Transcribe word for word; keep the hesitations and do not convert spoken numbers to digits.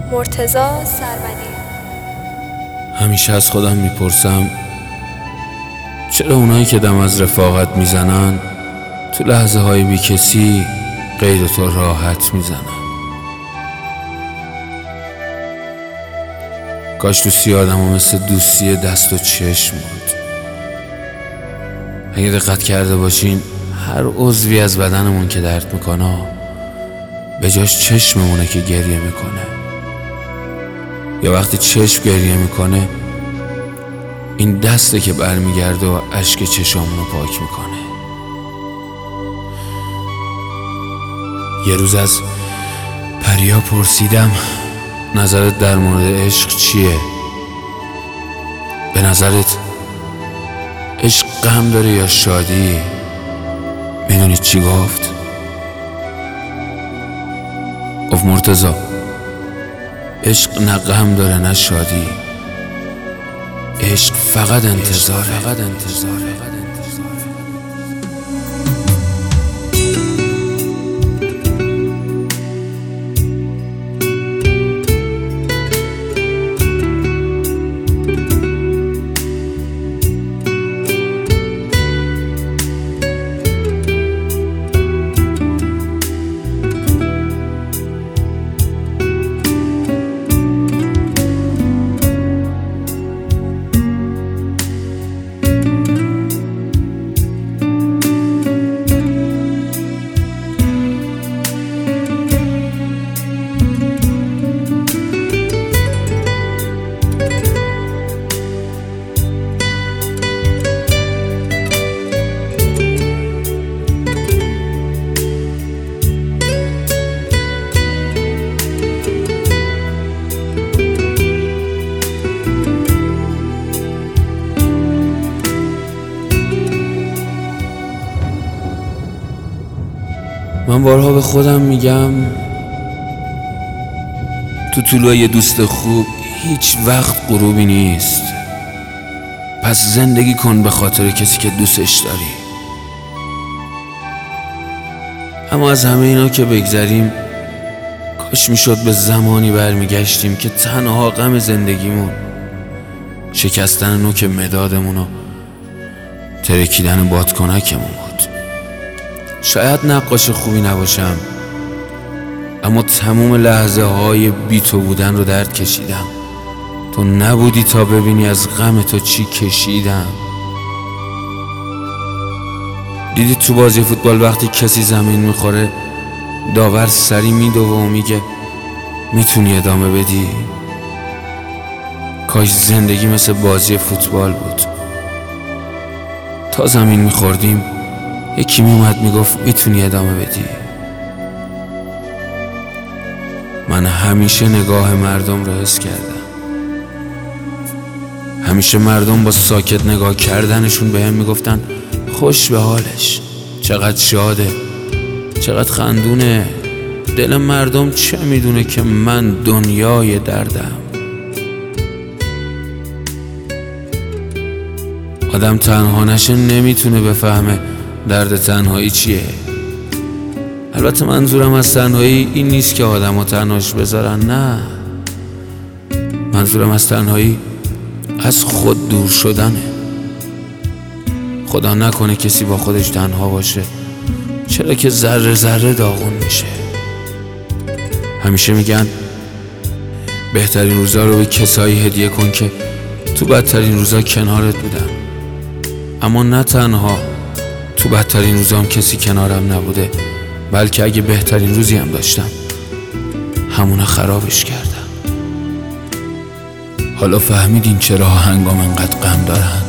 مرتضی سرودی. همیشه از خودم میپرسم چرا اونایی که دم از رفاقت میزنن تو لحظه های بی کسی غیر تو راحت میزنن. کاش دوستی آدم ها مثل دوستی دست و چشم بود. اگه دقت کرده باشین هر عضوی از بدنمون که درد میکنه به جاش چشممونه که گریه میکنه، یا وقتی چشم گریه میکنه این دسته که برمیگرده و اشک چشامونو پاک میکنه. یه روز از پریا پرسیدم نظرت در مورد عشق چیه؟ به نظرت عشق غم داره یا شادی؟ میدونی چی گفت؟ گفت مرتضی عشق نه غم داره نه شادی، عشق فقط انتظاره. فقط انتظاره. من بارها به خودم میگم تو طلوع یه دوست خوب هیچ وقت غروبی نیست، پس زندگی کن به خاطر کسی که دوستش داری. اما از همه اینا که بگذریم کاش میشد به زمانی برمیگشتیم که تنها غم زندگیمون شکستن نوک مدادمون و ترکیدن بادکنکمون بود. شاید نقاش خوبی نباشم اما تموم لحظه های بی تو بودن رو درد کشیدم. تو نبودی تا ببینی از غم تو چی کشیدم. دیدی تو بازی فوتبال وقتی کسی زمین میخوره داور سری میدوه و میگه میتونی ادامه بدی؟ کاش زندگی مثل بازی فوتبال بود. تا زمین میخوردیم یکی میومد میگفت میتونی ادامه بدی. من همیشه نگاه مردم رو حس کردم. همیشه مردم با ساکت نگاه کردنشون بهم میگفتن خوش به حالش، چقدر شاده، چقدر خندونه. دل مردم چه میدونه که من دنیای دردم. آدم تنها نشه نمیتونه بفهمه درد تنهایی چیه. البته منظورم از تنهایی این نیست که آدم ها تنهاش بذارن، نه، منظورم از تنهایی از خود دور شدنه. خدا نکنه کسی با خودش تنها باشه، چرا که ذره ذره داغون میشه. همیشه میگن بهترین روزا رو به کسایی هدیه کن که تو بدترین روزا کنارت بودن. اما نه تنها تو بدترین روزام کسی کنارم نبوده، بلکه اگه بهترین روزی هم داشتم همونه خرابش کردم. حالا فهمیدین چرا هنگام انقدر غم دارن؟